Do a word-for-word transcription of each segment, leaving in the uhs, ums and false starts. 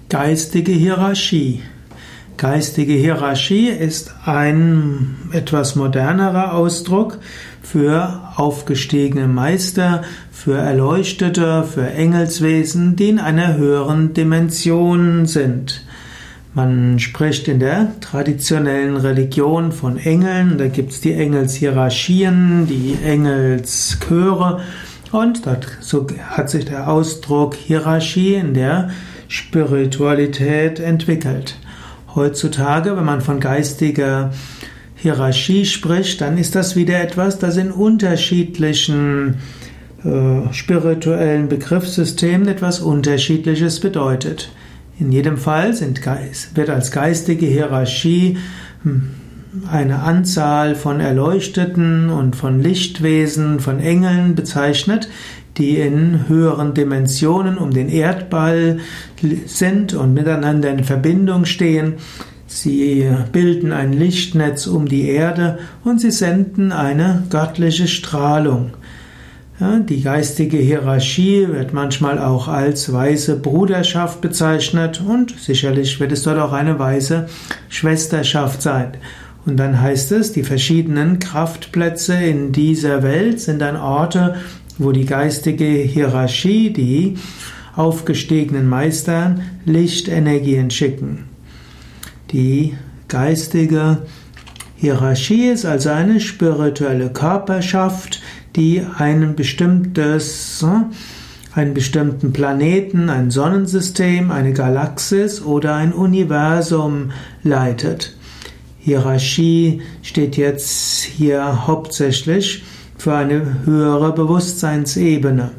Geistige Hierarchie. Geistige Hierarchie ist ein etwas modernerer Ausdruck für aufgestiegene Meister, für Erleuchtete, für Engelswesen, die in einer höheren Dimension sind. Man spricht in der traditionellen Religion von Engeln, da gibt es die Engelshierarchien, die Engelschöre und dort so hat sich der Ausdruck Hierarchie in der Spiritualität entwickelt. Heutzutage, wenn man von geistiger Hierarchie spricht, dann ist das wieder etwas, das in unterschiedlichen äh, spirituellen Begriffssystemen etwas Unterschiedliches bedeutet. In jedem Fall sind, wird als geistige Hierarchie eine Anzahl von Erleuchteten und von Lichtwesen, von Engeln bezeichnet, die in höheren Dimensionen um den Erdball sind und miteinander in Verbindung stehen. Sie bilden ein Lichtnetz um die Erde und sie senden eine göttliche Strahlung. Ja, die geistige Hierarchie wird manchmal auch als weise Bruderschaft bezeichnet und sicherlich wird es dort auch eine weise Schwesterschaft sein. Und dann heißt es, die verschiedenen Kraftplätze in dieser Welt sind dann Orte, wo die geistige Hierarchie, die aufgestiegenen Meister, Lichtenergien schicken. Die geistige Hierarchie ist also eine spirituelle Körperschaft, die ein bestimmtes, einen bestimmten Planeten, ein Sonnensystem, eine Galaxis oder ein Universum leitet. Hierarchie steht jetzt hier hauptsächlich für eine höhere Bewusstseinsebene.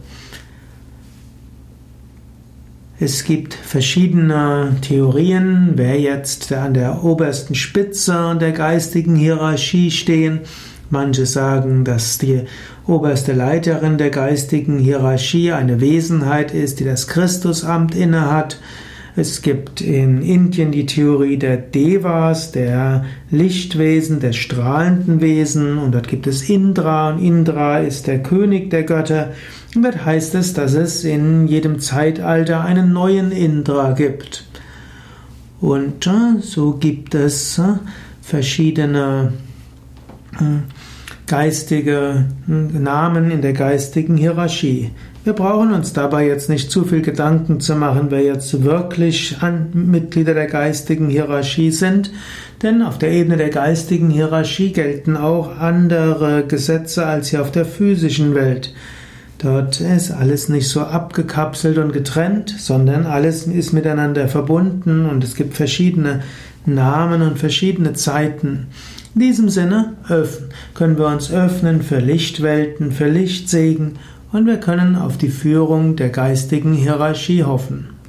Es gibt verschiedene Theorien, wer jetzt an der obersten Spitze der geistigen Hierarchie stehen. Manche sagen, dass die oberste Leiterin der geistigen Hierarchie eine Wesenheit ist, die das Christusamt innehat. Es gibt in Indien die Theorie der Devas, der Lichtwesen, der strahlenden Wesen, und dort gibt es Indra, und Indra ist der König der Götter. Und dort heißt es, dass es in jedem Zeitalter einen neuen Indra gibt. Und so gibt es verschiedene geistige Namen in der geistigen Hierarchie. Wir brauchen uns dabei jetzt nicht zu viel Gedanken zu machen, wer jetzt wirklich Mitglieder der geistigen Hierarchie sind, denn auf der Ebene der geistigen Hierarchie gelten auch andere Gesetze als hier auf der physischen Welt. Dort ist alles nicht so abgekapselt und getrennt, sondern alles ist miteinander verbunden und es gibt verschiedene Namen und verschiedene Zeiten. In diesem Sinne können wir uns öffnen für Lichtwelten, für Lichtsegen, und wir können auf die Führung der geistigen Hierarchie hoffen.